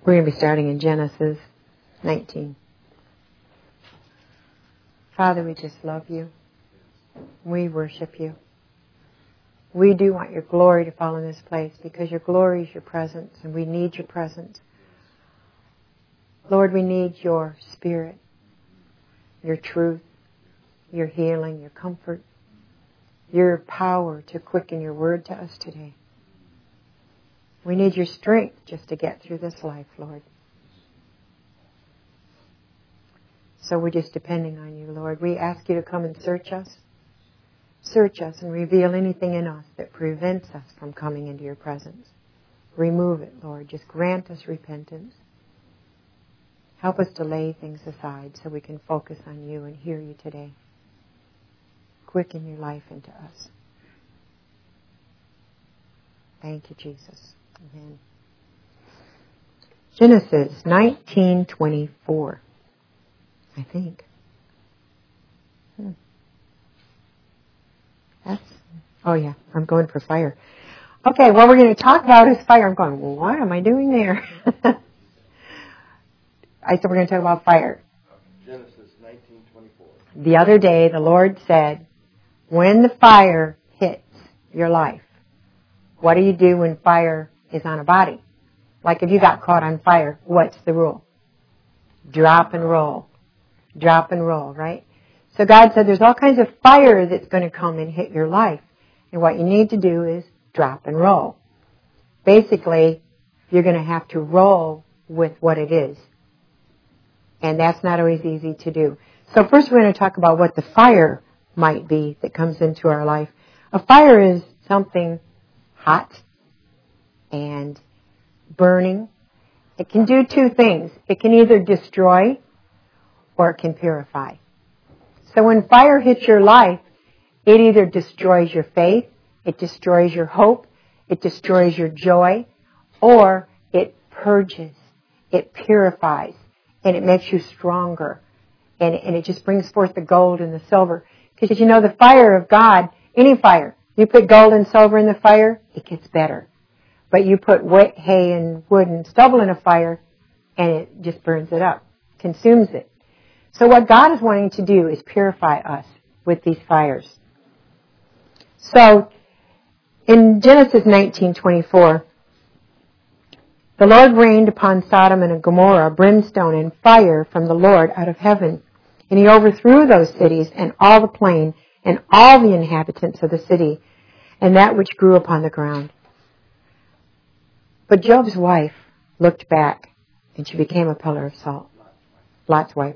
We're going to be starting in Genesis 19. Father, we just love you. We worship you. We do want your glory to fall in this place because your glory is your presence and we need your presence. Lord, we need your spirit, your truth, your healing, your comfort, your power to quicken your word to us today. We need your strength just to get through this life, Lord. So we're just depending on you, Lord. We ask you to come and search us. Search us and reveal anything in us that prevents us from coming into your presence. Remove it, Lord. Just grant us repentance. Help us to lay things aside so we can focus on you and hear you today. Quicken your life into us. Thank you, Jesus. Amen. Genesis 19:24, I think. Oh yeah, I'm going for fire. Okay, what we're going to talk about is fire. I'm going, well, what am I doing there? I said we're going to talk about fire. Genesis 19:24. The other day, the Lord said, when the fire hits your life, what do you do when fire is on a body? Like if you got caught on fire, what's the rule? Drop and roll. Drop and roll, right? So God said there's all kinds of fire that's going to come and hit your life. And what you need to do is drop and roll. Basically, you're going to have to roll with what it is. And that's not always easy to do. So first we're going to talk about what the fire might be that comes into our life. A fire is something hot and burning. It can do two things. It can either destroy or it can purify. So when fire hits your life, it either destroys your faith, it destroys your hope, it destroys your joy, or it purges, it purifies, and it makes you stronger. And it just brings forth the gold and the silver. Because you know, the fire of God, any fire, you put gold and silver in the fire, it gets better. But you put hay and wood and stubble in a fire, and it just burns it up, consumes it. So what God is wanting to do is purify us with these fires. So in Genesis 19:24, the Lord rained upon Sodom and Gomorrah brimstone and fire from the Lord out of heaven. And he overthrew those cities and all the plain and all the inhabitants of the city and that which grew upon the ground. But Job's wife looked back and she became a pillar of salt. Lot's wife.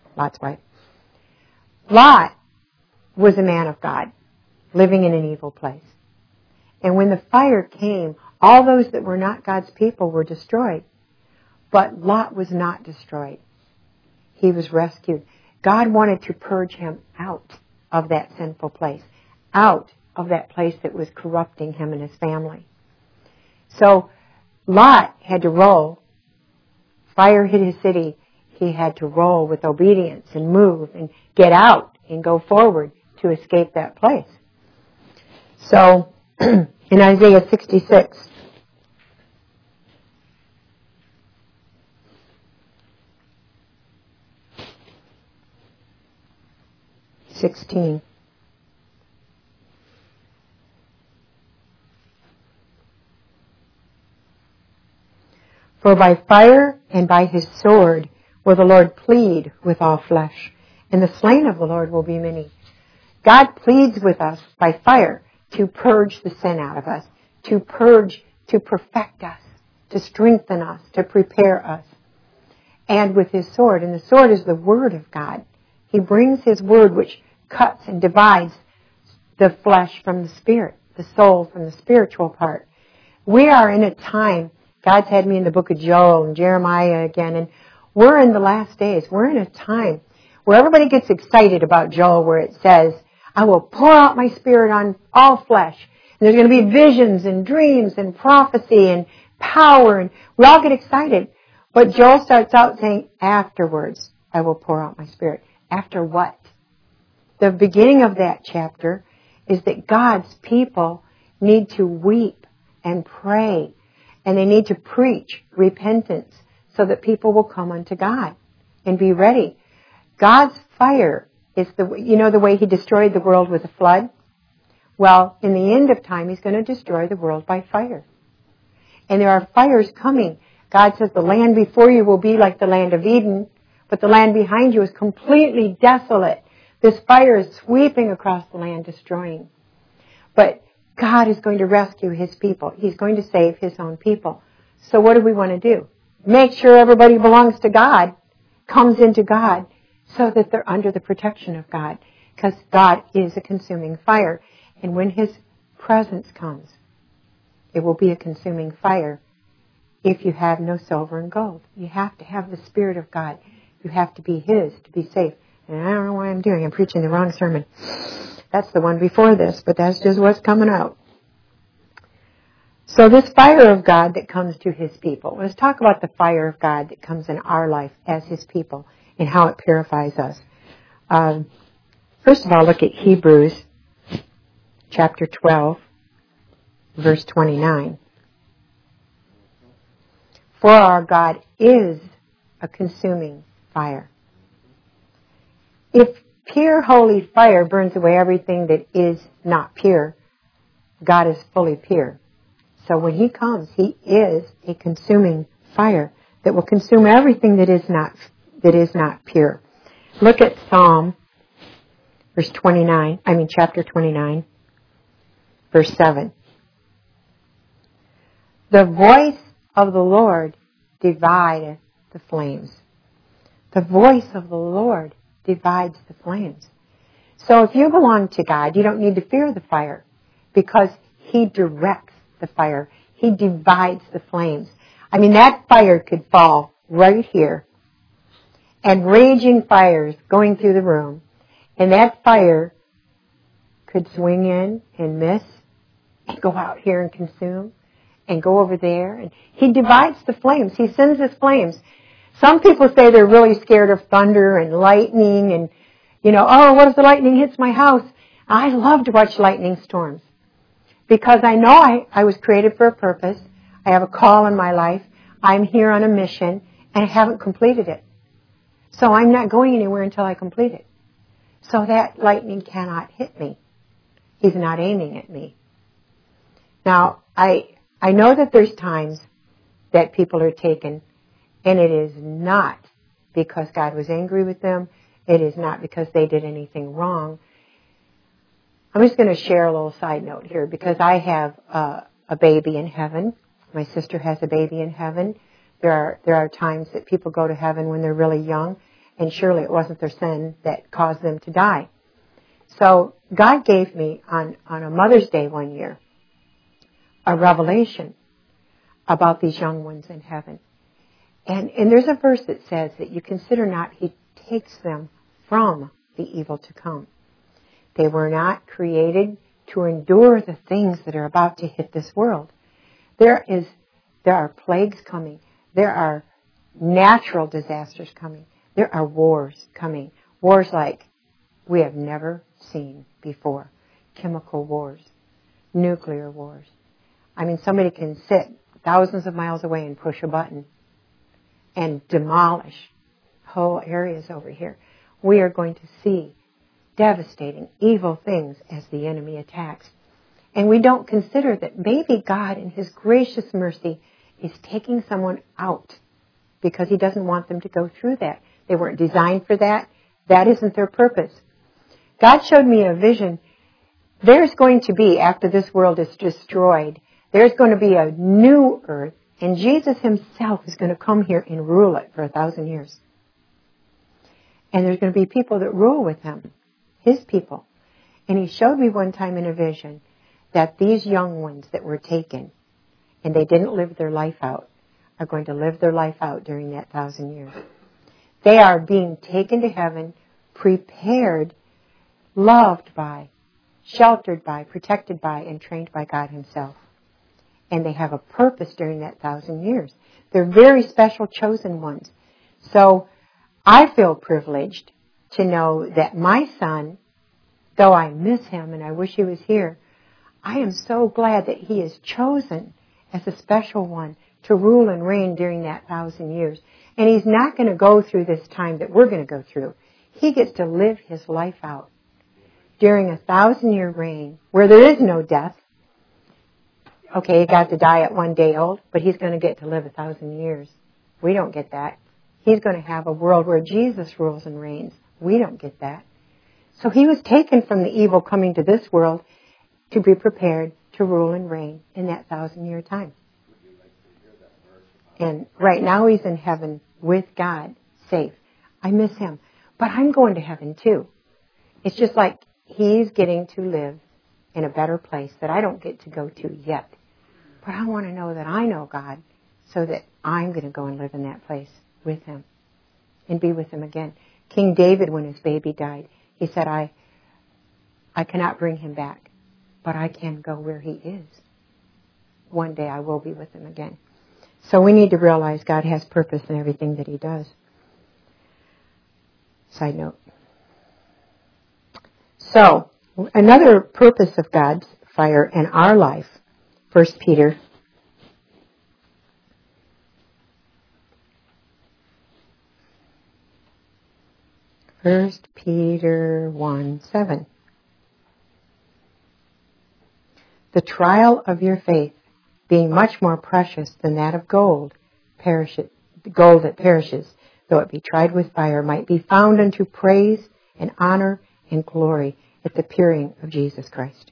Lot was a man of God living in an evil place. And when the fire came, all those that were not God's people were destroyed. But Lot was not destroyed. He was rescued. God wanted to purge him out of that sinful place, out of that place that was corrupting him and his family. So Lot had to roll. Fire hit his city. He had to roll with obedience and move and get out and go forward to escape that place. So in Isaiah 66, for by fire and by his sword will the Lord plead with all flesh, and the slain of the Lord will be many. God pleads with us by fire to purge the sin out of us, to purge, to perfect us, to strengthen us, to prepare us. And with his sword, and the sword is the word of God. He brings his word which cuts and divides the flesh from the spirit, the soul from the spiritual part. We are in a time, God's had me in the book of Joel and Jeremiah again, and we're in the last days. We're in a time where everybody gets excited about Joel, where it says, I will pour out my spirit on all flesh. And there's going to be visions and dreams and prophecy and power, and we all get excited. But Joel starts out saying, afterwards, I will pour out my spirit. After what? The beginning of that chapter is that God's people need to weep and pray, and they need to preach repentance so that people will come unto God and be ready. God's fire is the way He destroyed the world with a flood? Well, in the end of time, He's going to destroy the world by fire. And there are fires coming. God says the land before you will be like the land of Eden, but the land behind you is completely desolate. This fire is sweeping across the land, destroying. But God is going to rescue His people. He's going to save His own people. So what do we want to do? Make sure everybody belongs to God, comes into God, so that they're under the protection of God. Because God is a consuming fire. And when His presence comes, it will be a consuming fire. If you have no silver and gold, you have to have the Spirit of God. You have to be His to be safe. And I don't know what I'm doing. I'm preaching the wrong sermon. That's the one before this, but that's just what's coming out. So this fire of God that comes to His people. Let's talk about the fire of God that comes in our life as His people and how it purifies us. First of all, look at Hebrews chapter 12, verse 29. For our God is a consuming fire. If pure, holy fire burns away everything that is not pure, God is fully pure. So when He comes, He is a consuming fire that will consume everything that is not pure. Look at Psalm chapter 29, verse 7. The voice of the Lord divideth the flames. The voice of the Lord divides the flames. So if you belong to God, you don't need to fear the fire because He directs the fire. He divides the flames. I mean, that fire could fall right here and raging fires going through the room, and that fire could swing in and miss and go out here and consume and go over there. And He divides the flames. He sends His flames. Some people say they're really scared of thunder and lightning and, oh, what if the lightning hits my house? I love to watch lightning storms because I know I was created for a purpose. I have a call in my life. I'm here on a mission and I haven't completed it. So I'm not going anywhere until I complete it. So that lightning cannot hit me. He's not aiming at me. Now, I know that there's times that people are taken, and it is not because God was angry with them. It is not because they did anything wrong. I'm just going to share a little side note here because I have a baby in heaven. My sister has a baby in heaven. There are times that people go to heaven when they're really young, and surely it wasn't their sin that caused them to die. So God gave me on a Mother's Day one year a revelation about these young ones in heaven. And there's a verse that says that you consider not He takes them from the evil to come. They were not created to endure the things that are about to hit this world. There are plagues coming. There are natural disasters coming. There are wars coming. Wars like we have never seen before. Chemical wars. Nuclear wars. I mean, somebody can sit thousands of miles away and push a button and demolish whole areas over here. We are going to see devastating, evil things as the enemy attacks. And we don't consider that maybe God in His gracious mercy is taking someone out because He doesn't want them to go through that. They weren't designed for that. That isn't their purpose. God showed me a vision. There's going to be, after this world is destroyed, there's going to be a new earth, and Jesus Himself is going to come here and rule it for 1,000 years. And there's going to be people that rule with Him, His people. And He showed me one time in a vision that these young ones that were taken, and they didn't live their life out, are going to live their life out during that 1,000 years. They are being taken to heaven, prepared, loved by, sheltered by, protected by, and trained by God Himself. And they have a purpose during that 1,000 years. They're very special, chosen ones. So I feel privileged to know that my son, though I miss him and I wish he was here, I am so glad that he is chosen as a special one, to rule and reign during that 1,000 years. And he's not going to go through this time that we're going to go through. He gets to live his life out during a 1,000-year reign where there is no death. Okay, he got to die at 1 day old, but he's going to get to live 1,000 years. We don't get that. He's going to have a world where Jesus rules and reigns. We don't get that. So he was taken from the evil coming to this world to be prepared to rule and reign in that 1,000-year time. And right now he's in heaven with God, safe. I miss him. But I'm going to heaven too. It's just like he's getting to live in a better place that I don't get to go to yet. But I want to know that I know God so that I'm going to go and live in that place with him and be with him again. King David, when his baby died, he said, I cannot bring him back, but I can go where he is. One day I will be with him again. So we need to realize God has purpose in everything that he does. Side note. So, another purpose of God's fire in our life, 1 Peter 1:7. The trial of your faith, being much more precious than that of gold that perishes, though it be tried with fire, might be found unto praise and honor and glory at the appearing of Jesus Christ.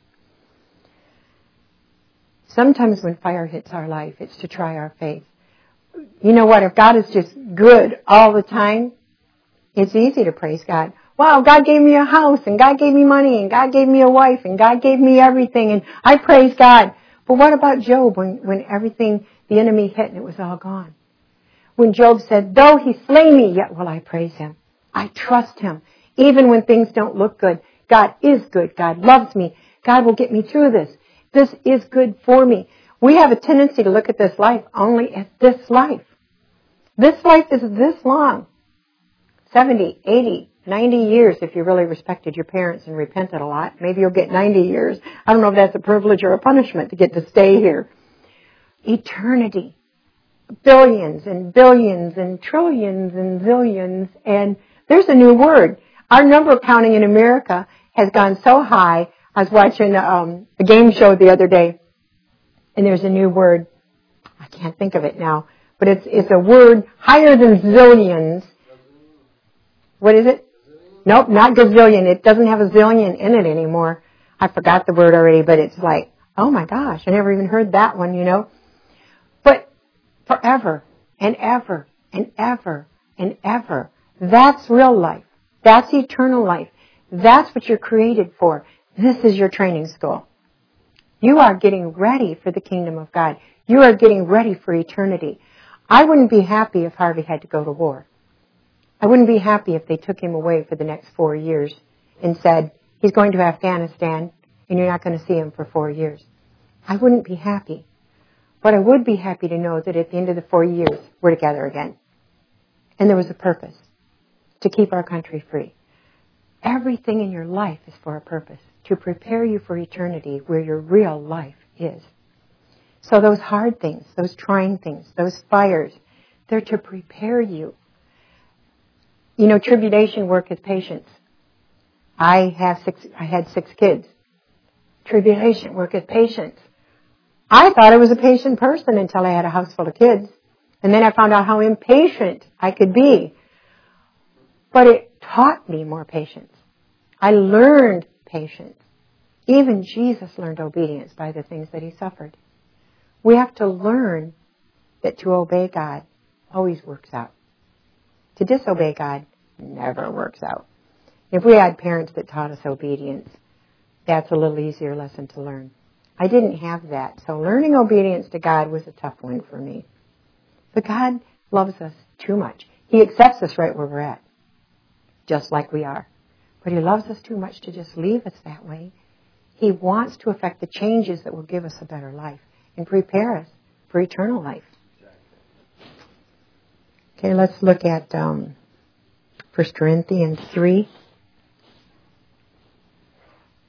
Sometimes when fire hits our life, it's to try our faith. You know what? If God is just good all the time, it's easy to praise God. Wow, God gave me a house, and God gave me money, and God gave me a wife, and God gave me everything, and I praise God. But what about Job when everything, the enemy hit and it was all gone? When Job said, though he slay me, yet will I praise him. I trust him. Even when things don't look good, God is good. God loves me. God will get me through this. This is good for me. We have a tendency to look at this life only as this life. This life is this long. 70, 80, 90 years if you really respected your parents and repented a lot. Maybe you'll get 90 years. I don't know if that's a privilege or a punishment to get to stay here. Eternity. Billions and billions and trillions and zillions. And there's a new word. Our number counting in America has gone so high. I was watching a game show the other day, and there's a new word. I can't think of it now, but it's a word higher than zillions. What is it? Nope, not gazillion. It doesn't have a zillion in it anymore. I forgot the word already, but it's like, oh my gosh, I never even heard that one, you know. But forever and ever and ever and ever. That's real life. That's eternal life. That's what you're created for. This is your training school. You are getting ready for the kingdom of God. You are getting ready for eternity. I wouldn't be happy if Harvey had to go to war. I wouldn't be happy if they took him away for the next 4 years and said, he's going to Afghanistan and you're not going to see him for 4 years. I wouldn't be happy. But I would be happy to know that at the end of the 4 years, we're together again. And there was a purpose, to keep our country free. Everything in your life is for a purpose, to prepare you for eternity where your real life is. So those hard things, those trying things, those fires, they're to prepare you. You know, tribulation worketh patience. I had 6 kids. Tribulation worketh patience. I thought I was a patient person until I had a house full of kids. And then I found out how impatient I could be. But it taught me more patience. I learned patience. Even Jesus learned obedience by the things that he suffered. We have to learn that to obey God always works out. To disobey God never works out. If we had parents that taught us obedience, that's a little easier lesson to learn. I didn't have that, so learning obedience to God was a tough one for me. But God loves us too much. He accepts us right where we're at, just like we are. But he loves us too much to just leave us that way. He wants to effect the changes that will give us a better life and prepare us for eternal life. Okay, let's look at 1 Corinthians 3,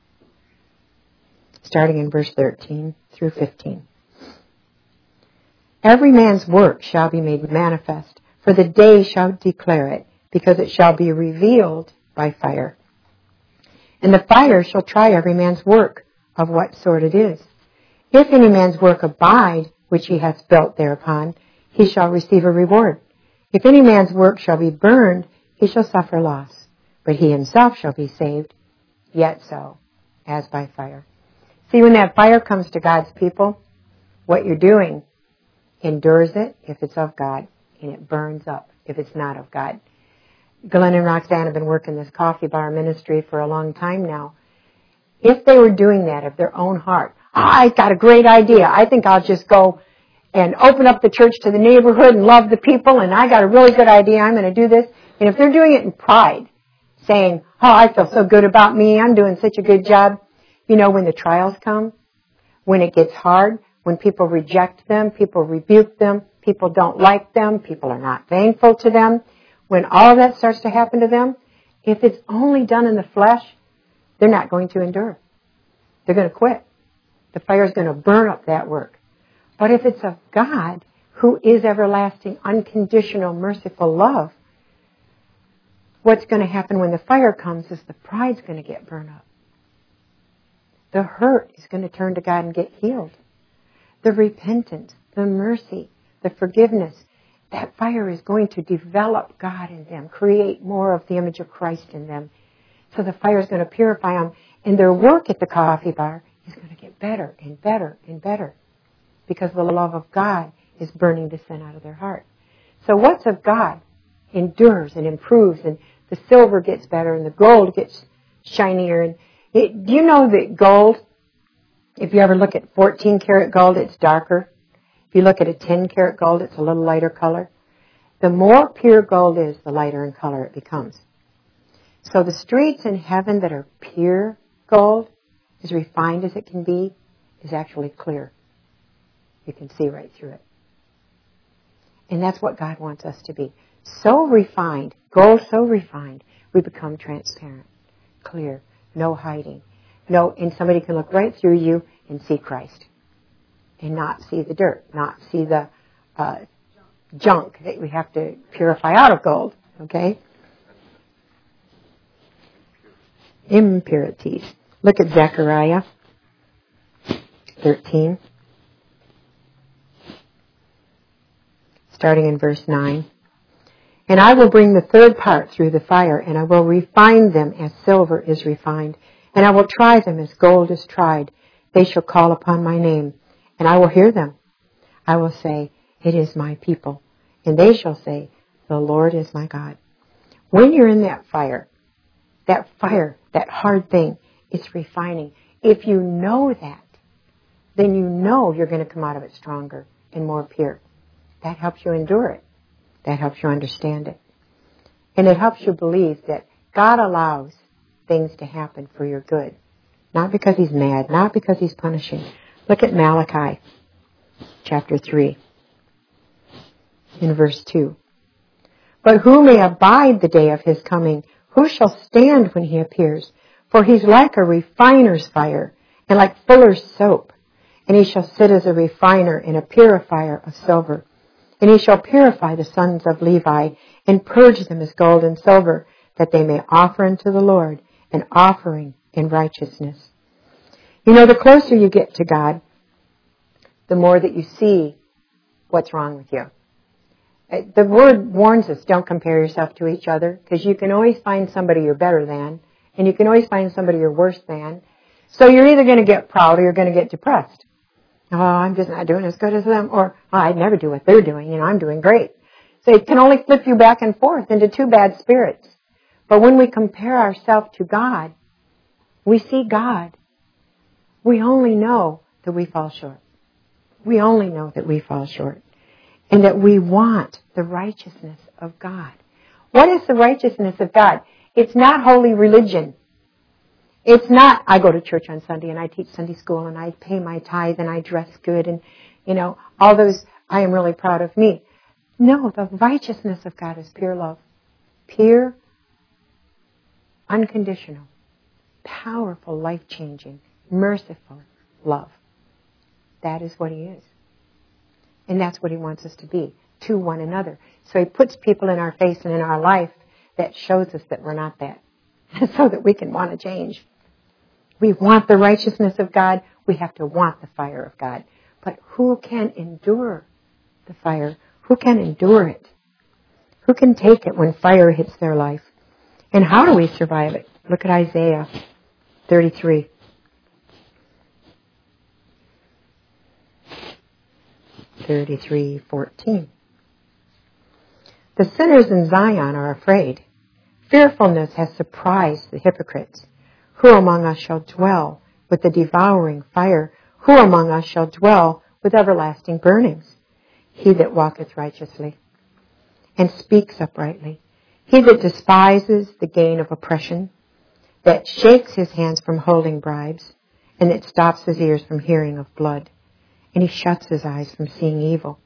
starting in verse 13 through 15. Every man's work shall be made manifest, for the day shall declare it, because it shall be revealed by fire. And the fire shall try every man's work, of what sort it is. If any man's work abide, which he hath built thereupon, he shall receive a reward. If any man's work shall be burned, he shall suffer loss, but he himself shall be saved, yet so, as by fire. See, when that fire comes to God's people, what you're doing endures it if it's of God, and it burns up if it's not of God. Glenn and Roxanne have been working this coffee bar ministry for a long time now. If they were doing that of their own heart, I got a great idea. I think I'll just go and open up the church to the neighborhood and love the people, and I got a really good idea. I'm going to do this. And if they're doing it in pride, saying, oh, I feel so good about me. I'm doing such a good job. You know, when the trials come, when it gets hard, when people reject them, people rebuke them, people don't like them, people are not thankful to them, when all of that starts to happen to them, if it's only done in the flesh, they're not going to endure. They're going to quit. The fire is going to burn up that work. But if it's of God, who is everlasting, unconditional, merciful love, what's going to happen when the fire comes is the pride's going to get burned up. The hurt is going to turn to God and get healed. The repentance, the mercy, the forgiveness, that fire is going to develop God in them, create more of the image of Christ in them. So the fire is going to purify them. And their work at the coffee bar is going to get better and better and better, because the love of God is burning the sin out of their heart. So what's of God endures and improves, and the silver gets better and the gold gets shinier. And do you know that gold, if you ever look at 14 karat gold, it's darker. If you look at a 10 karat gold, it's a little lighter color. The more pure gold is, the lighter in color it becomes. So the streets in heaven that are pure gold, as refined as it can be, is actually clear. You can see right through it. And that's what God wants us to be. So refined, gold so refined, we become transparent, clear, no hiding. No, and somebody can look right through you and see Christ. And not see the dirt, not see the junk that we have to purify out of gold. Okay? Impurities. Look at Zechariah 13. Starting in verse 9. And I will bring the third part through the fire, and I will refine them as silver is refined, and I will try them as gold is tried. They shall call upon my name, and I will hear them. I will say, it is my people. And they shall say, the Lord is my God. When you're in that fire, that hard thing, it's refining. If you know that, then you know you're going to come out of it stronger and more pure. That helps you endure it. That helps you understand it. And it helps you believe that God allows things to happen for your good. Not because He's mad, not because He's punishing. Look at Malachi chapter 3 in verse 2. But who may abide the day of His coming? Who shall stand when He appears? For He's like a refiner's fire, and like fuller's soap. And He shall sit as a refiner and a purifier of silver. And He shall purify the sons of Levi, and purge them as gold and silver, that they may offer unto the Lord an offering in righteousness. You know, the closer you get to God, the more that you see what's wrong with you. The Word warns us, don't compare yourself to each other, because you can always find somebody you're better than, and you can always find somebody you're worse than. So you're either going to get proud or you're going to get depressed. Oh, I'm just not doing as good as them. Or, oh, I'd never do what they're doing. You know, I'm doing great. So it can only flip you back and forth into two bad spirits. But when we compare ourselves to God, we see God. We only know that we fall short. We only know that we fall short. And that we want the righteousness of God. What is the righteousness of God? It's not holy religion. It's not, I go to church on Sunday and I teach Sunday school and I pay my tithe and I dress good and, you know, all those, I am really proud of me. No, the righteousness of God is pure love. Pure, unconditional, powerful, life-changing, merciful love. That is what He is. And that's what He wants us to be, to one another. So He puts people in our face and in our life that shows us that we're not that, so that we can want to change. We want the righteousness of God. We have to want the fire of God. But who can endure the fire? Who can endure it? Who can take it when fire hits their life? And how do we survive it? Look at Isaiah 33. (33:14). The sinners in Zion are afraid. Fearfulness has surprised the hypocrites. Who among us shall dwell with the devouring fire? Who among us shall dwell with everlasting burnings? He that walketh righteously and speaks uprightly. He that despises the gain of oppression, that shakes his hands from holding bribes, and that stops his ears from hearing of blood, and he shuts his eyes from seeing evil.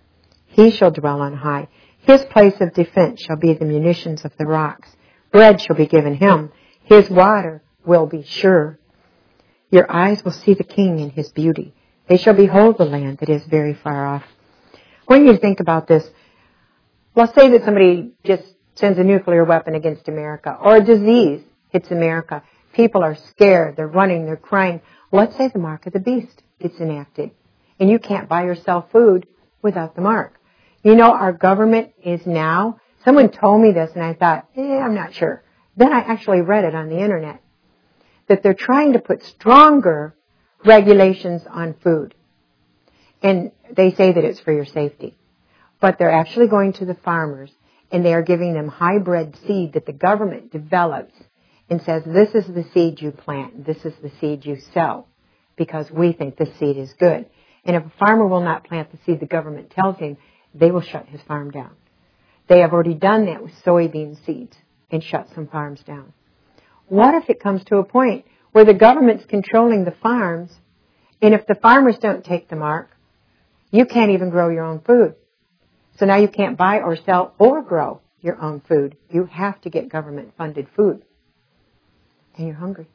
He shall dwell on high. His place of defense shall be the munitions of the rocks. Bread shall be given him. His water will be sure. Your eyes will see the king in his beauty. They shall behold the land that is very far off. When you think about this, let's say that somebody just sends a nuclear weapon against America, or a disease hits America. People are scared. They're running. They're crying. Let's say the mark of the beast gets enacted, and you can't buy yourself food without the mark. You know, our government is now, someone told me this, and I thought, I'm not sure. Then I actually read it on the internet, that they're trying to put stronger regulations on food. And they say that it's for your safety. But they're actually going to the farmers, and they are giving them hybrid seed that the government develops and says, this is the seed you plant, this is the seed you sell, because we think this seed is good. And if a farmer will not plant the seed the government tells him, they will shut his farm down. They have already done that with soybean seeds and shut some farms down. What if it comes to a point where the government's controlling the farms, and if the farmers don't take the mark, you can't even grow your own food. So now you can't buy or sell or grow your own food. You have to get government-funded food. And you're hungry.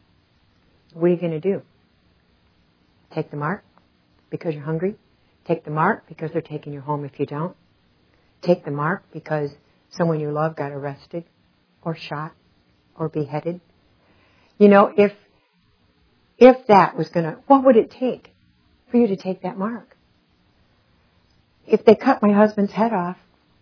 What are you going to do? Take the mark because you're hungry? Take the mark because they're taking you home if you don't? Take the mark because someone you love got arrested or shot or beheaded? You know, if that was going to, what would it take for you to take that mark? If they cut my husband's head off,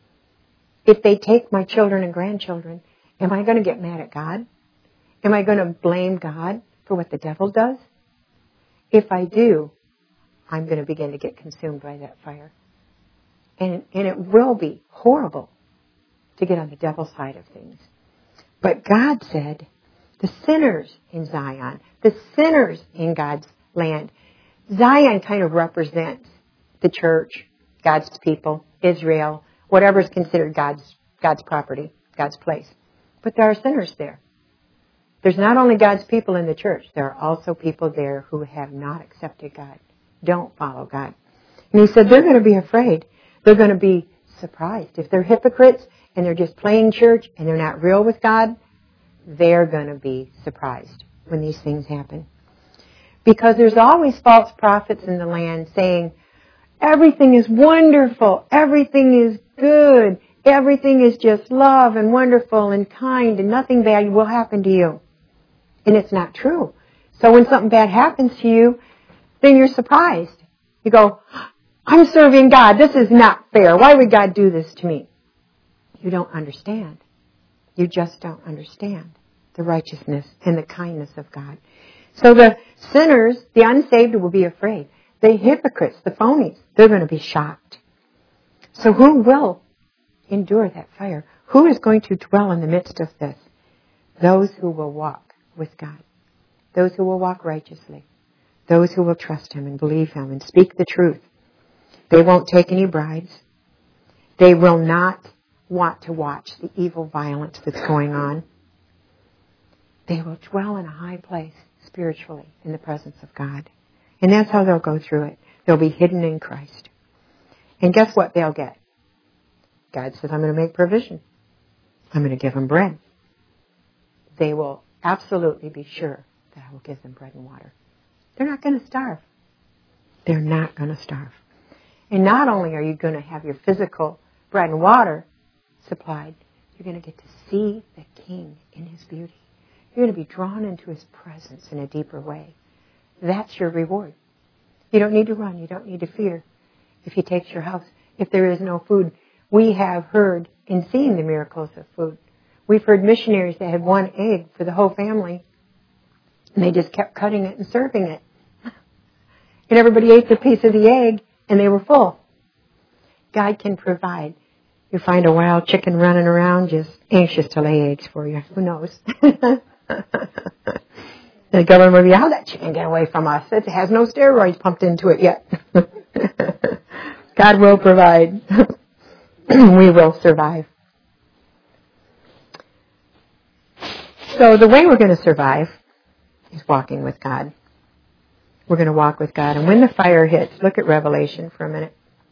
if they take my children and grandchildren, am I going to get mad at God? Am I going to blame God for what the devil does? If I do, I'm going to begin to get consumed by that fire. And it will be horrible to get on the devil's side of things. But God said, the sinners in Zion, the sinners in God's land. Zion kind of represents the church, God's people, Israel, whatever is considered God's property, God's place. But there are sinners there. There's not only God's people in the church, there are also people there who have not accepted God, don't follow God. And he said they're going to be afraid. They're going to be surprised. If they're hypocrites and they're just playing church and they're not real with God, they're going to be surprised when these things happen. Because there's always false prophets in the land saying, everything is wonderful, everything is good, everything is just love and wonderful and kind and nothing bad will happen to you. And it's not true. So when something bad happens to you, then you're surprised. You go, I'm serving God. This is not fair. Why would God do this to me? You don't understand. You just don't understand the righteousness and the kindness of God. So the sinners, the unsaved, will be afraid. The hypocrites, the phonies, they're going to be shocked. So who will endure that fire? Who is going to dwell in the midst of this? Those who will walk with God. Those who will walk righteously. Those who will trust Him and believe Him and speak the truth. They won't take any bribes. They will not want to watch the evil violence that's going on. They will dwell in a high place spiritually in the presence of God. And that's how they'll go through it. They'll be hidden in Christ. And guess what they'll get? God says, I'm going to make provision. I'm going to give them bread. They will absolutely be sure that I will give them bread and water. They're not going to starve. They're not going to starve. And not only are you going to have your physical bread and water supplied, you're going to get to see the King in His beauty. You're going to be drawn into His presence in a deeper way. That's your reward. You don't need to run. You don't need to fear if He takes your house. If there is no food, we have heard and seen the miracles of food. We've heard missionaries that had one egg for the whole family, and they just kept cutting it and serving it. And everybody ate their piece of the egg, and they were full. God can provide. You find a wild chicken running around just anxious to lay eggs for you. Who knows? The government will be, how did that chicken get away from us? It has no steroids pumped into it yet. God will provide. We will survive. So the way we're going to survive is walking with God. We're going to walk with God. And when the fire hits, look at Revelation for a minute.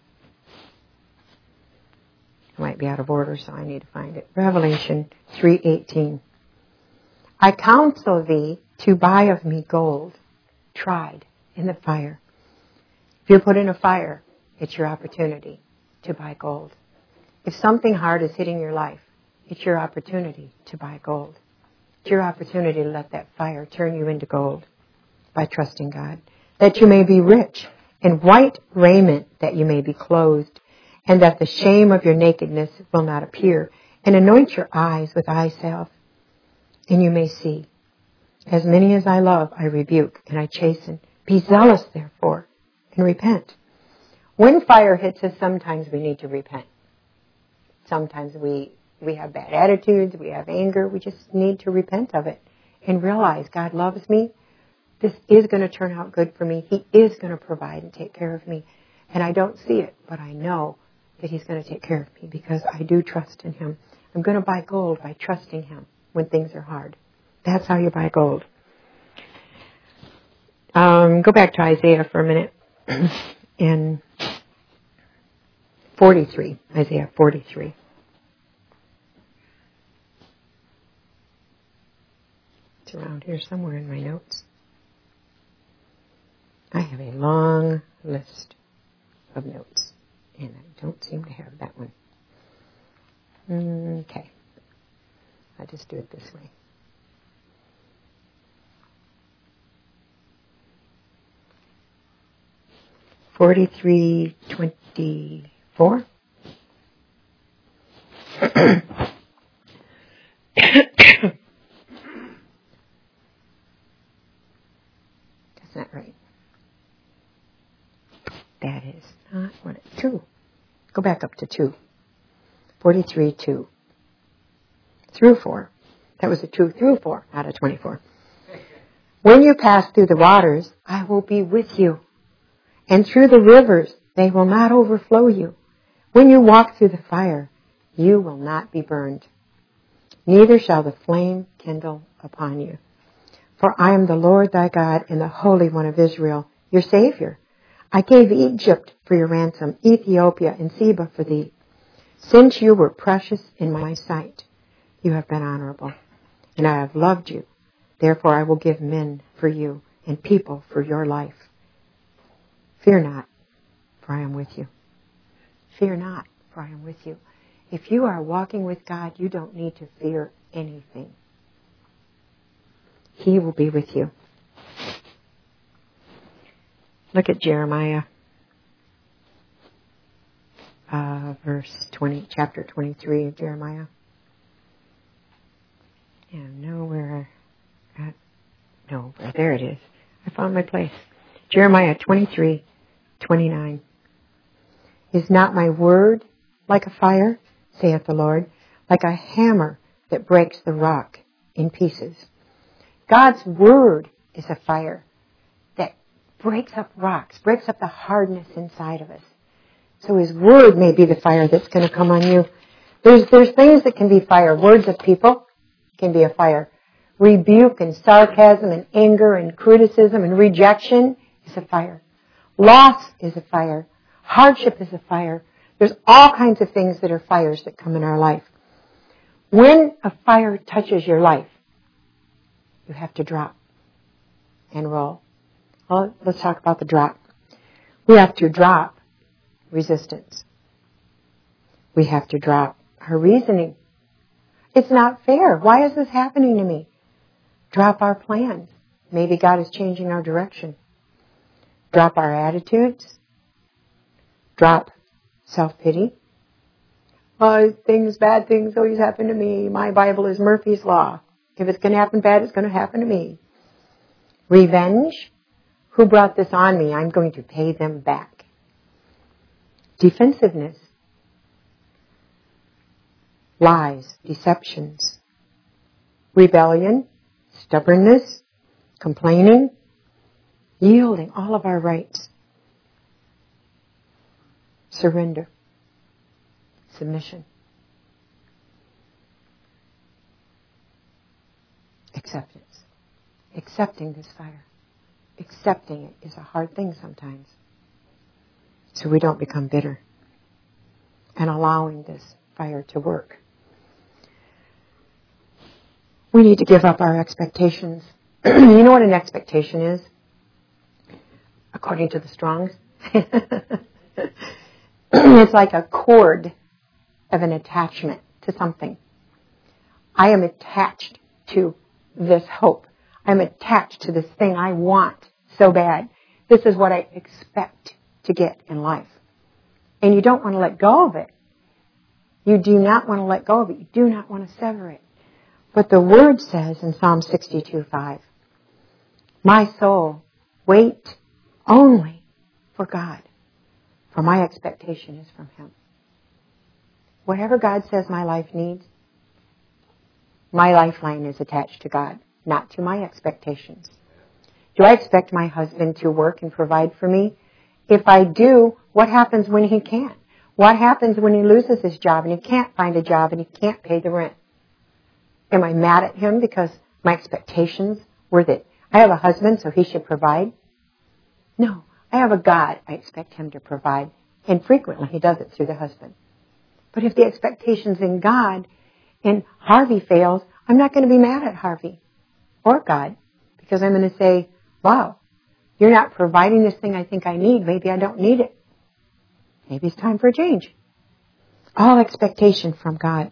I might be out of order, so I need to find it. Revelation 3:18. I counsel thee to buy of me gold, tried in the fire. If you're put in a fire, it's your opportunity to buy gold. If something hard is hitting your life, it's your opportunity to buy gold. It's your opportunity to let that fire turn you into gold by trusting God. That you may be rich, in white raiment that you may be clothed, and that the shame of your nakedness will not appear, and anoint your eyes with eye salve, and you may see. As many as I love, I rebuke, and I chasten. Be zealous, therefore, and repent. When fire hits us, sometimes we need to repent. Sometimes we have bad attitudes, we have anger, we just need to repent of it and realize God loves me. This is going to turn out good for me. He is going to provide and take care of me. And I don't see it, but I know that He's going to take care of me because I do trust in Him. I'm going to buy gold by trusting Him when things are hard. That's how you buy gold. Go back to Isaiah for a minute. In 43, Isaiah 43. It's around here somewhere in my notes. I have a long list of notes, and I don't seem to have that one. Okay. I'll just do it this way. (43:24). That's not right. That is not what it's 2. Go back up to 2. 43:2. Through 4. That was a 2 through 4 out of 24. When you pass through the waters, I will be with you. And through the rivers, they will not overflow you. When you walk through the fire, you will not be burned. Neither shall the flame kindle upon you. For I am the Lord thy God and the Holy One of Israel, your Savior. I gave Egypt for your ransom, Ethiopia and Seba for thee. Since you were precious in my sight, you have been honorable, and I have loved you. Therefore I will give men for you and people for your life. Fear not, for I am with you. Fear not, for I am with you. If you are walking with God, you don't need to fear anything. He will be with you. Look at Jeremiah, verse 20, chapter 23 of Jeremiah. And there it is. I found my place. Jeremiah 23:29. Is not my word like a fire, saith the Lord, like a hammer that breaks the rock in pieces? God's word is a fire that breaks up rocks, breaks up the hardness inside of us. So His word may be the fire that's going to come on you. There's things that can be fire. Words of people can be a fire. Rebuke and sarcasm and anger and criticism and rejection is a fire. Loss is a fire. Hardship is a fire. There's all kinds of things that are fires that come in our life. When a fire touches your life, you have to drop and roll. Well, let's talk about the drop. We have to drop resistance. We have to drop our reasoning. It's not fair. Why is this happening to me? Drop our plans. Maybe God is changing our direction. Drop our attitudes. Drop self-pity. Oh, bad things always happen to me. My Bible is Murphy's Law. If it's going to happen bad, it's going to happen to me. Revenge. Who brought this on me? I'm going to pay them back. Defensiveness. Lies, deceptions. Rebellion, stubbornness, complaining, yielding all of our rights. Surrender. Submission. Acceptance. Accepting this fire. Accepting it is a hard thing sometimes. So we don't become bitter. And allowing this fire to work. We need to give up our expectations. You know what an expectation is? According to the Strongs. It's like a cord of an attachment to something. I am attached to this hope. I'm attached to this thing I want so bad. This is what I expect to get in life. And you don't want to let go of it. You do not want to let go of it. You do not want to sever it. But the Word says in Psalm 62:5, my soul, wait only for God, for my expectation is from Him. Whatever God says my life needs, my lifeline is attached to God, not to my expectations. Do I expect my husband to work and provide for me? If I do, what happens when he can't? What happens when he loses his job and he can't find a job and he can't pay the rent? Am I mad at him because my expectations were that I have a husband so he should provide? No, I have a God I expect him to provide, and frequently he does it through the husband. But if the expectation's in God and Harvey fails, I'm not going to be mad at Harvey or God, because I'm going to say, wow, you're not providing this thing I think I need. Maybe I don't need it. Maybe it's time for a change. All expectation from God.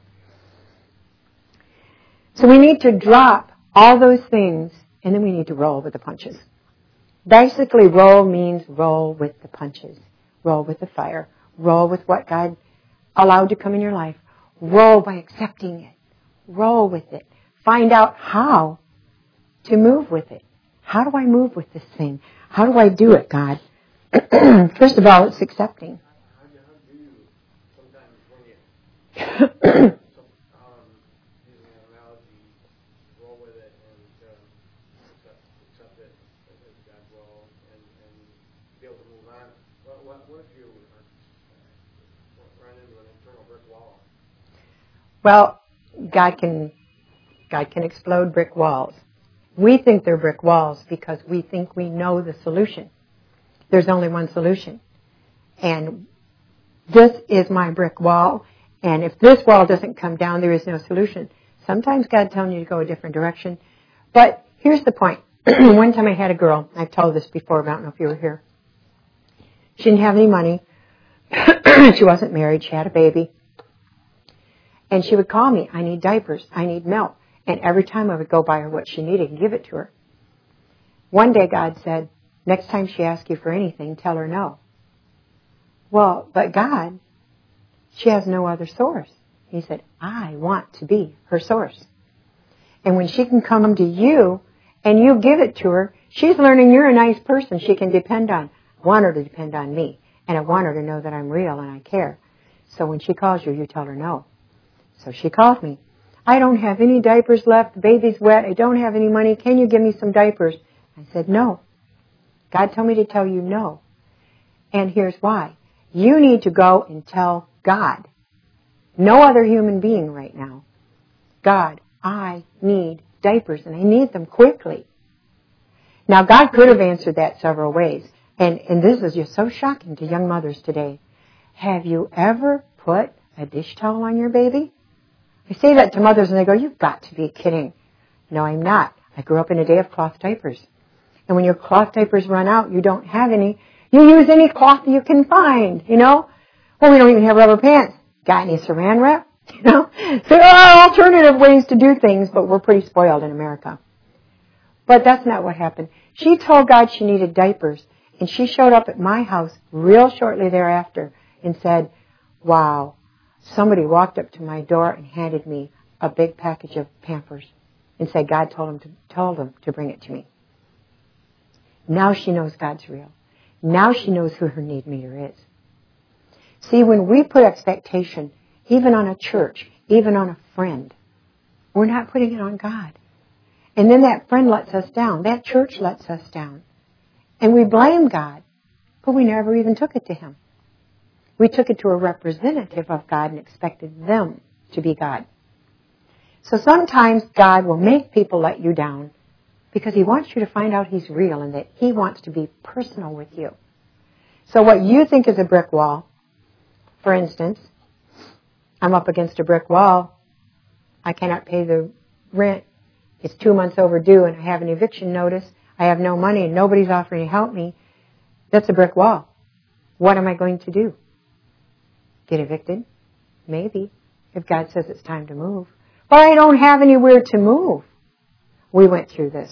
So we need to drop all those things, and then we need to roll with the punches. Basically, roll means roll with the punches. Roll with the fire. Roll with what God allowed to come in your life. Roll by accepting it. Roll with it. Find out how to move with it. How do I move with this thing? How do I do it, God? First of all, it's accepting. How do you sometimes when you using an analogy, roll with it and accept it as God's will and be able to move on? What if you run into an internal brick wall? Well, God can explode brick walls. We think they're brick walls because we think we know the solution. There's only one solution. And this is my brick wall. And if this wall doesn't come down, there is no solution. Sometimes God's telling you to go a different direction. But here's the point. One time I had a girl. I've told this before, but I don't know if you were here. She didn't have any money. She wasn't married. She had a baby. And she would call me, I need diapers. I need milk. And every time I would go buy her what she needed and give it to her. One day God said, next time she asks you for anything, tell her no. Well, but God, she has no other source. He said, I want to be her source. And when she can come to you and you give it to her, she's learning you're a nice person she can depend on. I want her to depend on me. And I want her to know that I'm real and I care. So when she calls you, you tell her no. So she called me. I don't have any diapers left. The baby's wet. I don't have any money. Can you give me some diapers? I said, no. God told me to tell you no. And here's why. You need to go and tell God. No other human being right now. God, I need diapers and I need them quickly. Now God could have answered that several ways. And this is just so shocking to young mothers today. Have you ever put a dish towel on your baby? I say that to mothers and they go, you've got to be kidding. No, I'm not. I grew up in a day of cloth diapers. And when your cloth diapers run out, you don't have any. You use any cloth you can find, you know. Well, we don't even have rubber pants. Got any saran wrap? You know? There are alternative ways to do things, but we're pretty spoiled in America. But that's not what happened. She told God she needed diapers, and she showed up at my house real shortly thereafter and said, wow, somebody walked up to my door and handed me a big package of Pampers and said God told them to bring it to me. Now she knows God's real. Now she knows who her need meter is. See, when we put expectation, even on a church, even on a friend, we're not putting it on God. And then that friend lets us down. That church lets us down. And we blame God, but we never even took it to Him. We took it to a representative of God and expected them to be God. So sometimes God will make people let you down because He wants you to find out He's real and that He wants to be personal with you. So what you think is a brick wall, for instance, I'm up against a brick wall. I cannot pay the rent. It's 2 months overdue and I have an eviction notice. I have no money and nobody's offering to help me. That's a brick wall. What am I going to do? Get evicted? Maybe, if God says it's time to move. But I don't have anywhere to move. We went through this.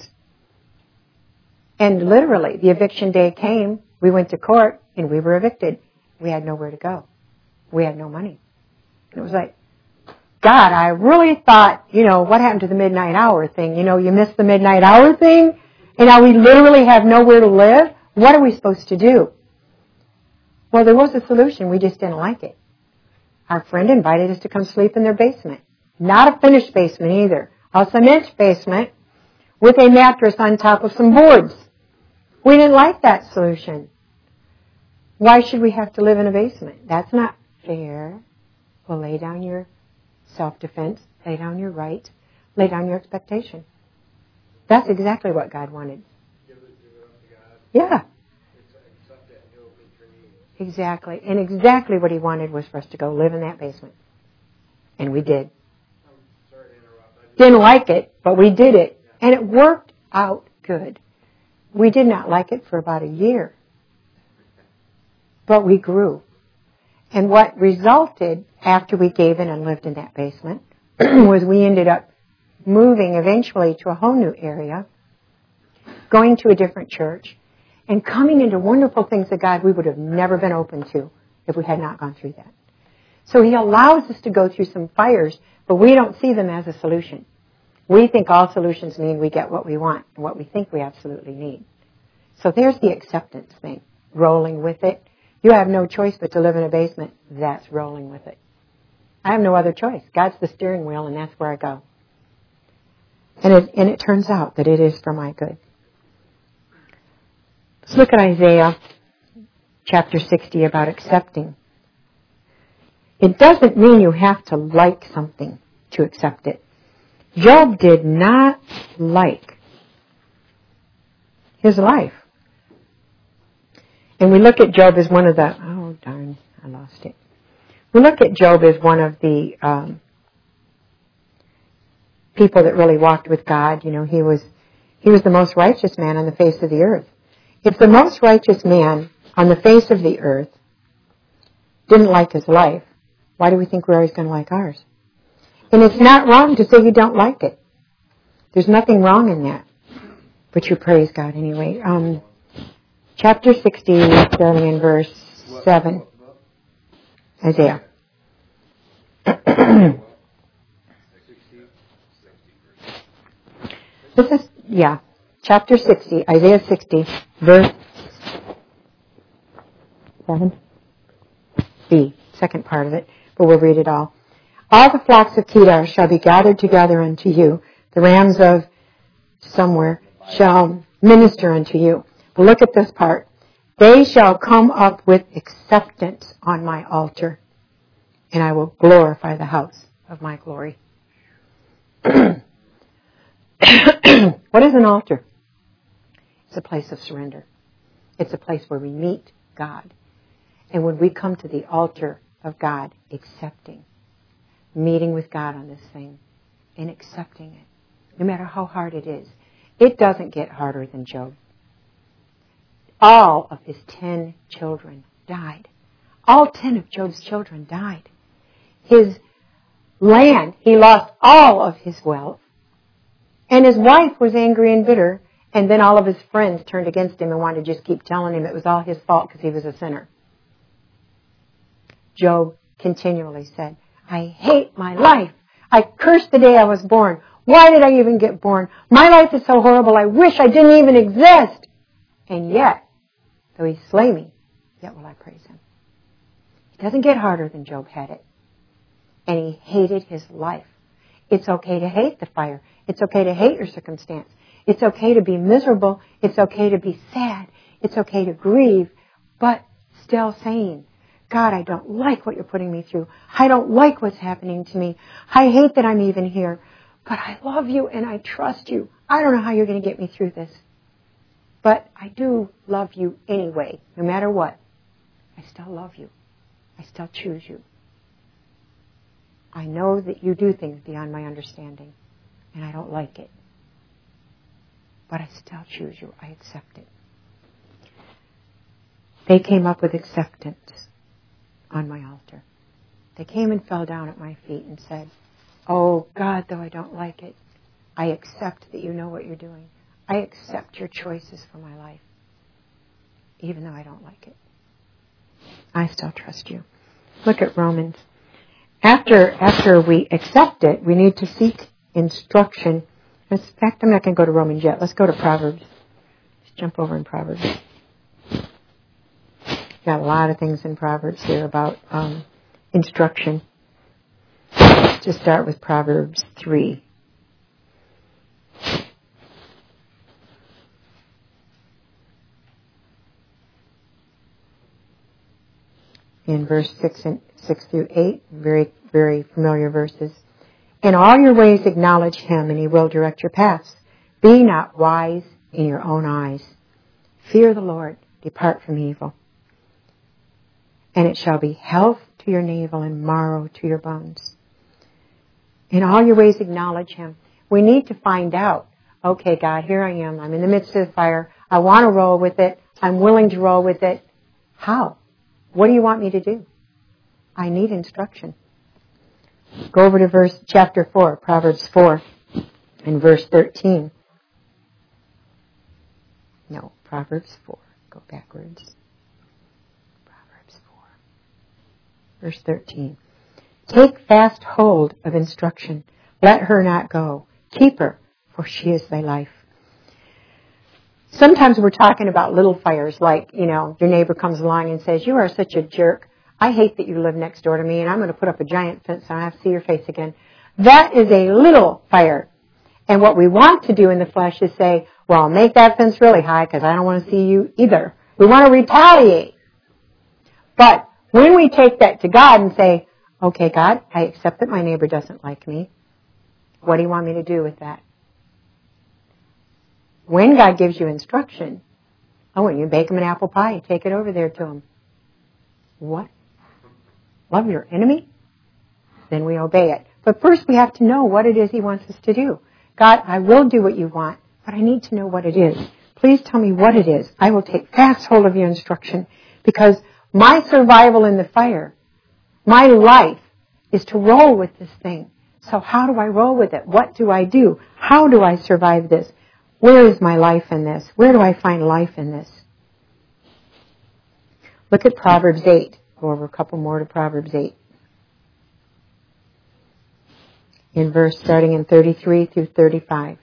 And literally, the eviction day came, we went to court, and we were evicted. We had nowhere to go. We had no money. And it was like, God, I really thought, what happened to the midnight hour thing? You missed the midnight hour thing, and now we literally have nowhere to live? What are we supposed to do? Well, there was a solution. We just didn't like it. Our friend invited us to come sleep in their basement. Not a finished basement either. A cement basement with a mattress on top of some boards. We didn't like that solution. Why should we have to live in a basement? That's not fair. Well, lay down your self-defense, lay down your right, lay down your expectation. That's exactly what God wanted. Give it up to God. Yeah. Accept it and He'll meet your needs. Exactly. And exactly what He wanted was for us to go live in that basement. And we did. I'm sorry to interrupt. Didn't like it, but we did it. And it worked out good. We did not like it for about a year. But we grew. And what resulted after we gave in and lived in that basement was we ended up moving eventually to a whole new area, going to a different church, and coming into wonderful things of God we would have never been open to if we had not gone through that. So He allows us to go through some fires, but we don't see them as a solution. We think all solutions mean we get what we want and what we think we absolutely need. So there's the acceptance thing, rolling with it. You have no choice but to live in a basement. That's rolling with it. I have no other choice. God's the steering wheel, and that's where I go. And it turns out that it is for my good. Let's look at Isaiah chapter 60 about accepting. It doesn't mean you have to like something to accept it. Job did not like his life. And we look at Job as one of the, oh darn, I lost it. We look at Job as one of the people that really walked with God. He was the most righteous man on the face of the earth. If the most righteous man on the face of the earth didn't like his life, why do we think we're always going to like ours? And it's not wrong to say you don't like it. There's nothing wrong in that. But you praise God anyway. Chapter 60, starting in verse 7. Isaiah. Chapter 60, Isaiah 60, verse 7. B, second part of it, but we'll read it all. All the flocks of Kedar shall be gathered together unto you. The rams of somewhere shall minister unto you. But look at this part. They shall come up with acceptance on my altar, and I will glorify the house of my glory. What is an altar? It's a place of surrender. It's a place where we meet God. And when we come to the altar of God, accepting, meeting with God on this thing, and accepting it, no matter how hard it is, it doesn't get harder than Job. All of his 10 children died. All 10 of Job's children died. His land, he lost all of his wealth. And his wife was angry and bitter. And then all of his friends turned against him and wanted to just keep telling him it was all his fault because he was a sinner. Job continually said, I hate my life. I curse the day I was born. Why did I even get born? My life is so horrible. I wish I didn't even exist. And yet, though he slay me, yet will I praise him. It doesn't get harder than Job had it. And he hated his life. It's okay to hate the fire. It's okay to hate your circumstance. It's okay to be miserable. It's okay to be sad. It's okay to grieve, but still saying, God, I don't like what you're putting me through. I don't like what's happening to me. I hate that I'm even here, but I love you and I trust you. I don't know how you're going to get me through this, but I do love you anyway. No matter what, I still love you. I still choose you. I know that you do things beyond my understanding, and I don't like it. But I still choose you. I accept it. They came up with acceptance on my altar. They came and fell down at my feet and said, oh, God, though I don't like it, I accept that you know what you're doing. I accept your choices for my life, even though I don't like it. I still trust you. Look at Romans. After we accept it, we need to seek instruction. In fact, I'm not going to go to Romans yet. Let's go to Proverbs. Let's jump over in Proverbs. Got a lot of things in Proverbs here about instruction. Let's just start with Proverbs 3. In verse 6 through 8, very, very familiar verses. In all your ways acknowledge him, and he will direct your paths. Be not wise in your own eyes. Fear the Lord. Depart from evil. And it shall be health to your navel and marrow to your bones. In all your ways acknowledge him. We need to find out, okay, God, here I am. I'm in the midst of the fire. I want to roll with it. I'm willing to roll with it. How? What do you want me to do? I need instruction. Go over to chapter 4, Proverbs 4, and verse 13. No, Proverbs 4. Go backwards. Proverbs 4. Verse 13. Take fast hold of instruction. Let her not go. Keep her, for she is thy life. Sometimes we're talking about little fires like, your neighbor comes along and says, you are such a jerk. I hate that you live next door to me, and I'm going to put up a giant fence so I have to see your face again. That is a little fire. And what we want to do in the flesh is say, well, make that fence really high because I don't want to see you either. We want to retaliate. But when we take that to God and say, okay, God, I accept that my neighbor doesn't like me. What do you want me to do with that? When God gives you instruction, when you bake him an apple pie, you take it over there to him. What? Love your enemy? Then we obey it. But first we have to know what it is he wants us to do. God, I will do what you want, but I need to know what it is. Please tell me what it is. I will take fast hold of your instruction because my survival in the fire, my life, is to roll with this thing. So how do I roll with it? What do I do? How do I survive this? Where is my life in this? Where do I find life in this? Look at Proverbs 8. Go over a couple more to Proverbs 8. In verse starting in 33 through 35.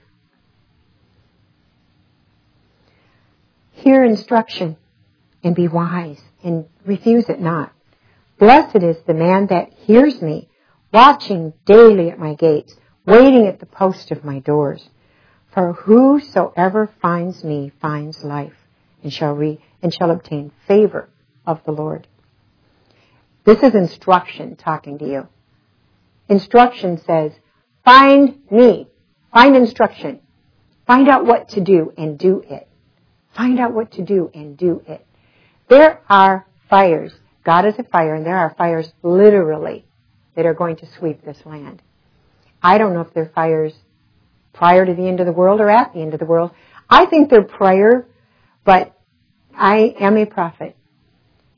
Hear instruction and be wise and refuse it not. Blessed is the man that hears me, watching daily at my gates, waiting at the post of my doors. For whosoever finds me finds life and shall obtain favor of the Lord. This is instruction talking to you. Instruction says, find me. Find instruction. Find out what to do and do it. Find out what to do and do it. There are fires. God is a fire, and there are fires literally that are going to sweep this land. I don't know if they're fires prior to the end of the world or at the end of the world. I think they're prior, but I am a prophet.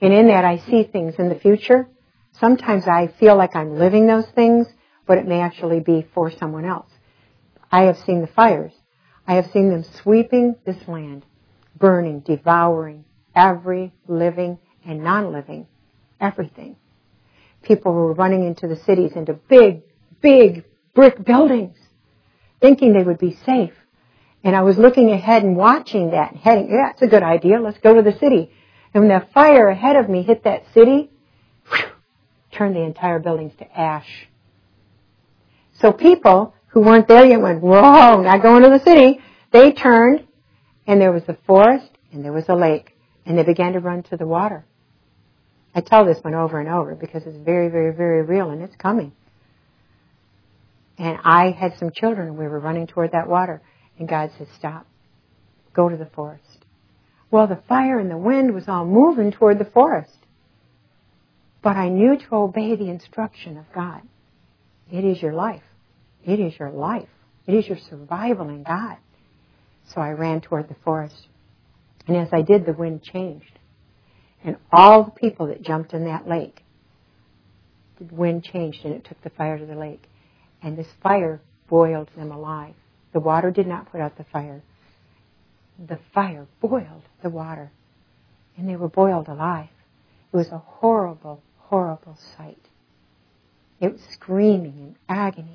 And in that I see things in the future. Sometimes I feel like I'm living those things, but it may actually be for someone else. I have seen the fires. I have seen them sweeping this land, burning, devouring every living and non-living, everything. People were running into the cities, into big, big brick buildings, thinking they would be safe. And I was looking ahead and watching that, heading, yeah, it's a good idea, let's go to the city. And when that fire ahead of me hit that city, turned the entire buildings to ash. So people who weren't there yet went, whoa, not going to the city. They turned, and there was a forest, and there was a lake, and they began to run to the water. I tell this one over and over because it's very, very, very real, and it's coming. And I had some children, and we were running toward that water, and God said, stop. Go to the forest. Well, the fire and the wind was all moving toward the forest. But I knew to obey the instruction of God. It is your life. It is your life. It is your survival in God. So I ran toward the forest. And as I did, the wind changed. And all the people that jumped in that lake, the wind changed and it took the fire to the lake. And this fire boiled them alive. The water did not put out the fire. The fire boiled the water. And they were boiled alive. It was a horrible, horrible sight. It was screaming in agony.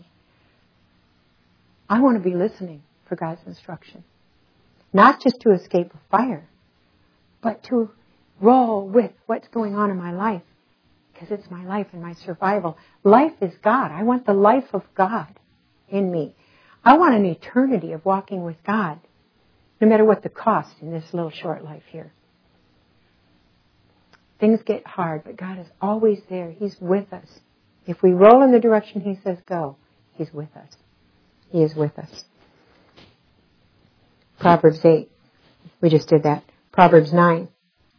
I want to be listening for God's instruction. Not just to escape a fire, but to roll with what's going on in my life. Because it's my life and my survival. Life is God. I want the life of God in me. I want an eternity of walking with God, no matter what the cost in this little short life here. Things get hard, but God is always there. He's with us. If we roll in the direction He says go, He's with us. He is with us. Proverbs 8. We just did that. Proverbs 9.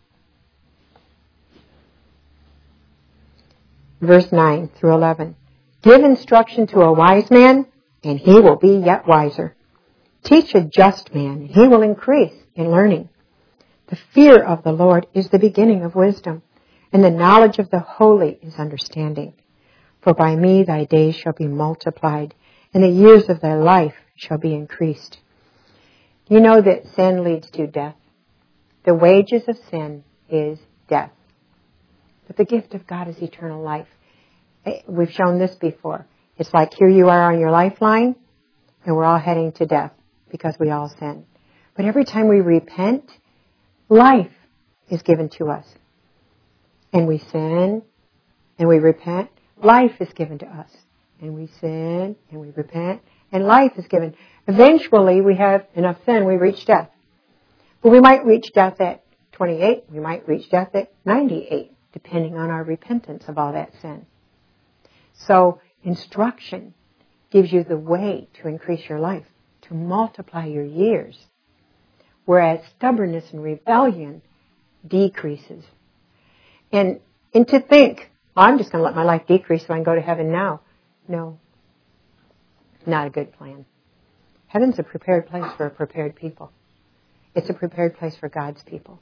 Verse 9 through 11. Give instruction to a wise man, and he will be yet wiser. Teach a just man, and he will increase in learning. The fear of the Lord is the beginning of wisdom, and the knowledge of the holy is understanding. For by me thy days shall be multiplied, and the years of thy life shall be increased. You know that sin leads to death. The wages of sin is death. But the gift of God is eternal life. We've shown this before. It's like here you are on your lifeline, and we're all heading to death because we all sin. But every time we repent, life is given to us. And we sin, and we repent. Life is given to us. And we sin, and we repent, and life is given. Eventually, we have enough sin, we reach death. But we might reach death at 28. We might reach death at 98, depending on our repentance of all that sin. So, instruction gives you the way to increase your life, to multiply your years. Whereas stubbornness and rebellion decreases. And to think, I'm just going to let my life decrease so I can go to heaven now. No. Not a good plan. Heaven's a prepared place for a prepared people. It's a prepared place for God's people.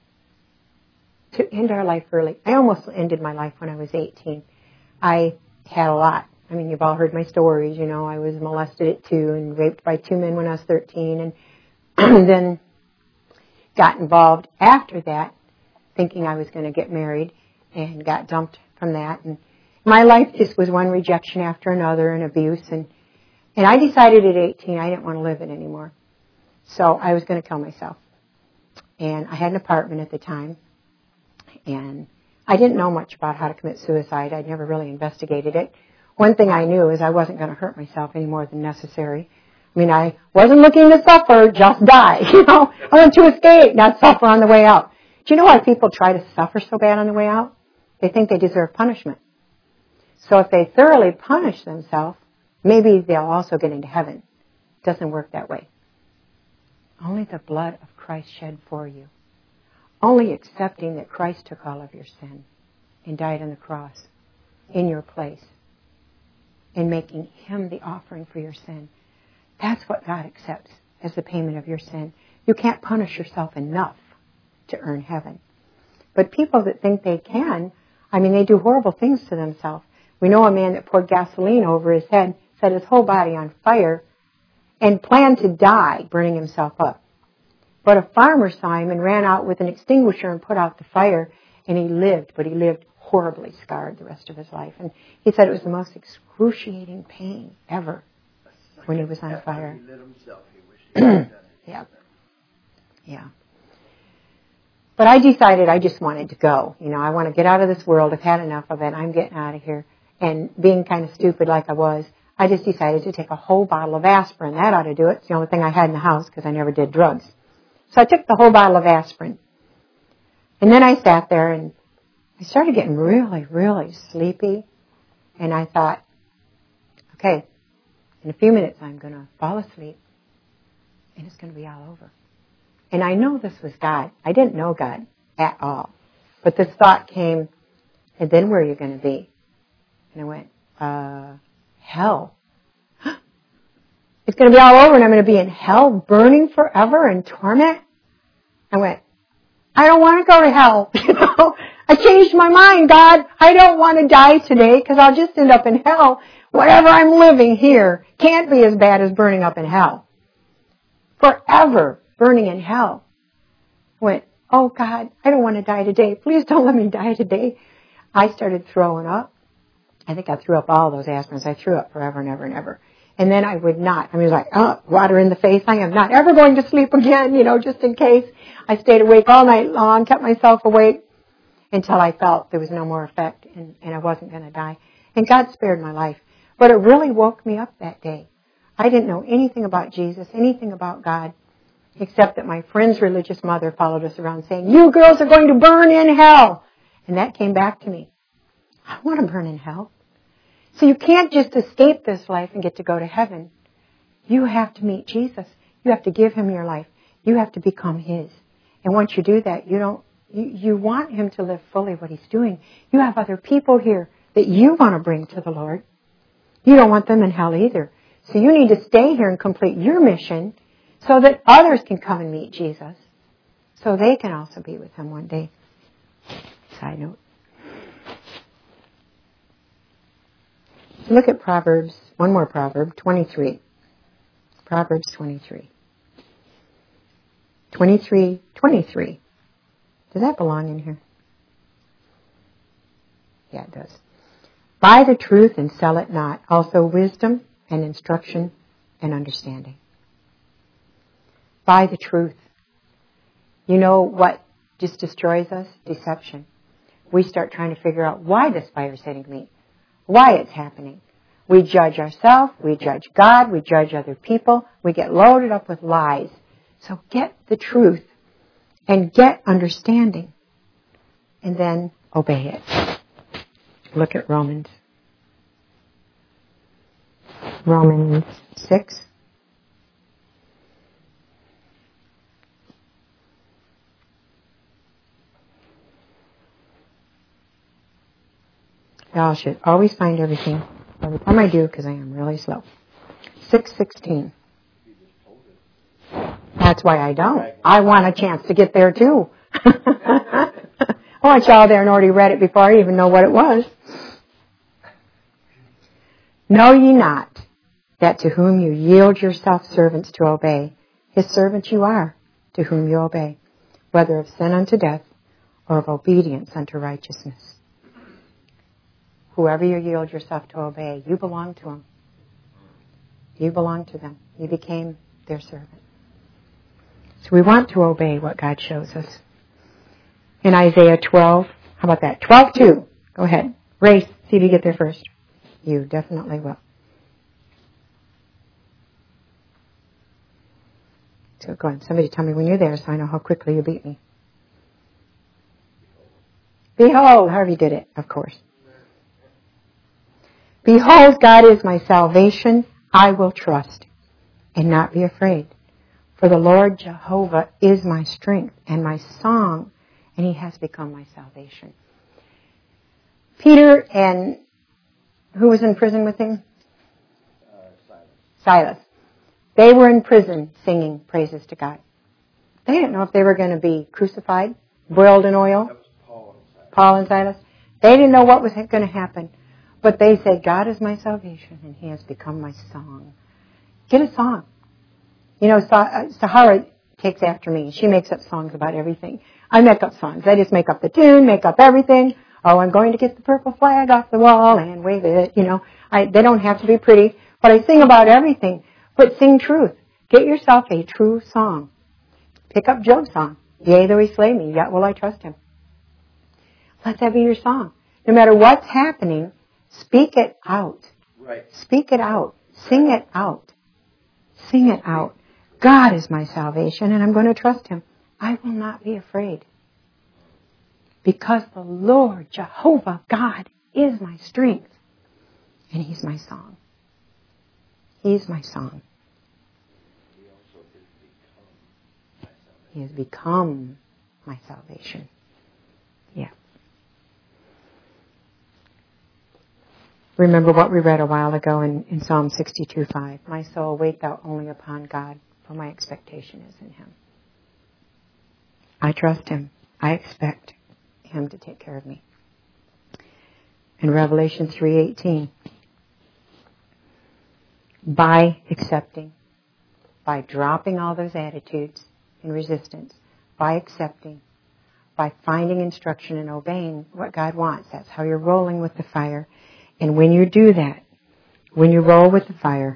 To end our life early. I almost ended my life when I was 18. I had a lot. I mean, you've all heard my stories. You know, I was molested at 2 and raped by 2 men when I was 13. And then got involved after that, thinking I was going to get married, and got dumped from that. And my life just was one rejection after another and abuse. And I decided at 18 I didn't want to live it anymore. So I was going to kill myself. And I had an apartment at the time. And I didn't know much about how to commit suicide. I'd never really investigated it. One thing I knew is I wasn't going to hurt myself any more than necessary. I mean, I wasn't looking to suffer, just die. You know, I wanted to escape, not suffer on the way out. Do you know why people try to suffer so bad on the way out? They think they deserve punishment. So if they thoroughly punish themselves, maybe they'll also get into heaven. It doesn't work that way. Only the blood of Christ shed for you. Only accepting that Christ took all of your sin and died on the cross in your place and making Him the offering for your sin. That's what God accepts as the payment of your sin. You can't punish yourself enough to earn heaven. But people that think they can, they do horrible things to themselves. We know a man that poured gasoline over his head, set his whole body on fire, and planned to die, burning himself up. But a farmer saw him and ran out with an extinguisher and put out the fire, and he lived, but he lived horribly scarred the rest of his life. And he said it was the most excruciating pain ever when he was on fire. He lit himself. He wished he had done it. Yeah. Yeah. But I decided I just wanted to go. I want to get out of this world. I've had enough of it. I'm getting out of here. And being kind of stupid like I was, I just decided to take a whole bottle of aspirin. That ought to do it. It's the only thing I had in the house because I never did drugs. So I took the whole bottle of aspirin. And then I sat there and I started getting really, really sleepy. And I thought, okay, in a few minutes I'm going to fall asleep and it's going to be all over. And I know this was God. I didn't know God at all. But this thought came, and then where are you going to be? And I went, hell. It's going to be all over and I'm going to be in hell burning forever in torment? I went, I don't want to go to hell. I changed my mind, God. I don't want to die today because I'll just end up in hell. Whatever I'm living here can't be as bad as burning up in hell. Forever burning in hell. I went, oh God, I don't want to die today. Please don't let me die today. I started throwing up. I think I threw up all those aspirins. I threw up forever and ever and ever. And then I would not. It was like, water in the face. I am not ever going to sleep again, just in case. I stayed awake all night long, kept myself awake until I felt there was no more effect and I wasn't going to die. And God spared my life. But it really woke me up that day. I didn't know anything about Jesus, anything about God, except that my friend's religious mother followed us around saying, you girls are going to burn in hell. And that came back to me. I want to burn in hell. So you can't just escape this life and get to go to heaven. You have to meet Jesus. You have to give him your life. You have to become his. And once you do that, you want him to live fully what he's doing. You have other people here that you want to bring to the Lord. You don't want them in hell either. So you need to stay here and complete your mission so that others can come and meet Jesus. So they can also be with him one day. Side note. Look at Proverbs, one more proverb, 23. Proverbs 23. 23:23. Does that belong in here? Yeah, it does. Buy the truth and sell it not, also wisdom and instruction and understanding. Buy the truth. You know what just destroys us? Deception. We start trying to figure out why this fire is hitting me. Why it's happening. We judge ourselves, we judge God, we judge other people, we get loaded up with lies. So get the truth and get understanding and then obey it. Look at Romans 6. I should always find everything every time I do because I am really slow. 6:16. That's why I don't. I want a chance to get there too. I want y'all there and already read it before I even know what it was. Know ye not that to whom you yield yourself servants to obey, his servants you are to whom you obey, whether of sin unto death or of obedience unto righteousness. Whoever you yield yourself to obey, you belong to them. You belong to them. You became their servant. So we want to obey what God shows us. In Isaiah 12, how about that? 12:2. Go ahead. Race, see if you get there first. You definitely will. So go ahead. Somebody tell me when you're there so I know how quickly you beat me. Behold, Harvey did it, of course. Behold, God is my salvation. I will trust and not be afraid. For the Lord Jehovah is my strength and my song, and he has become my salvation. Peter and who was in prison with him? Silas. They were in prison singing praises to God. They didn't know if they were going to be crucified, boiled in oil. That was Paul and Silas. They didn't know what was going to happen. But they said, God is my salvation, and He has become my song. Get a song. You know, Sahara takes after me. She makes up songs about everything. I make up songs. I just make up the tune, make up everything. Oh, I'm going to get the purple flag off the wall and wave it. You know, they don't have to be pretty, but I sing about everything. But sing truth. Get yourself a true song. Pick up Job's song. Yea, though He slay me, yet will I trust Him. Let that be your song. No matter what's happening, speak it out. Right. Speak it out. Sing it out. Sing it out. God is my salvation, and I'm going to trust Him. I will not be afraid. Because the Lord, Jehovah, God, is my strength. And He's my song. He's my song. He has become my salvation. Yeah. Remember what we read a while ago in Psalm 62:5. My soul, wait thou only upon God, for my expectation is in Him. I trust Him. I expect Him to take care of me. In Revelation 3:18, by accepting, by dropping all those attitudes and resistance, by accepting, by finding instruction and obeying what God wants, that's how you're rolling with the fire. And when you do that, when you roll with the fire,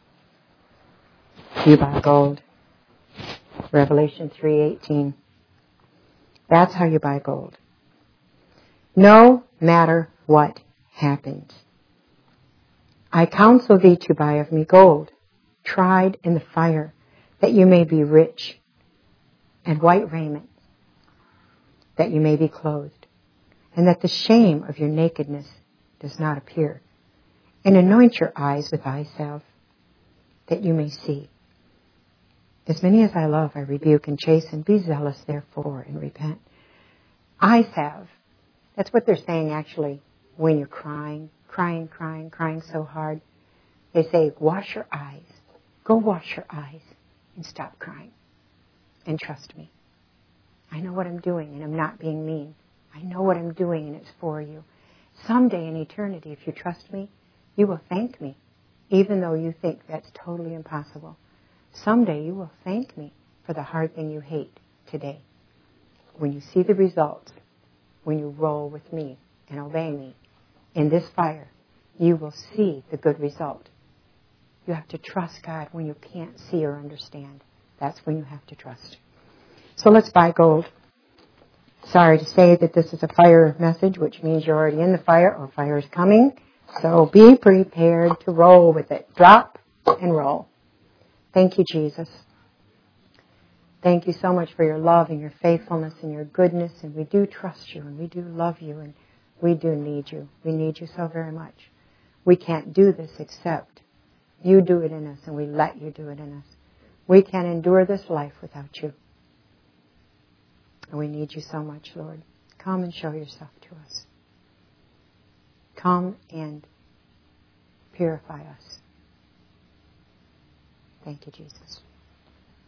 you buy gold. Revelation 3:18. That's how you buy gold. No matter what happens. I counsel thee to buy of me gold, tried in the fire, that you may be rich, and white raiment, that you may be clothed, and that the shame of your nakedness does not appear. And anoint your eyes with eye salve, that you may see. As many as I love, I rebuke and chasten. Be zealous, therefore, and repent. Eye salve. That's what they're saying, actually, when you're crying so hard. They say, wash your eyes. Go wash your eyes and stop crying. And trust me. I know what I'm doing, and I'm not being mean. I know what I'm doing, and it's for you. Someday in eternity, if you trust me, you will thank me, even though you think that's totally impossible. Someday you will thank me for the hard thing you hate today. When you see the results, when you roll with me and obey me in this fire, you will see the good result. You have to trust God when you can't see or understand. That's when you have to trust. So let's buy gold. Sorry to say that this is a fire message, which means you're already in the fire or fire is coming. So be prepared to roll with it. Drop and roll. Thank you, Jesus. Thank you so much for your love and your faithfulness and your goodness. And we do trust you and we do love you and we do need you. We need you so very much. We can't do this except you do it in us and we let you do it in us. We can't endure this life without you. And we need you so much, Lord. Come and show yourself to us. Come and purify us. Thank you, Jesus.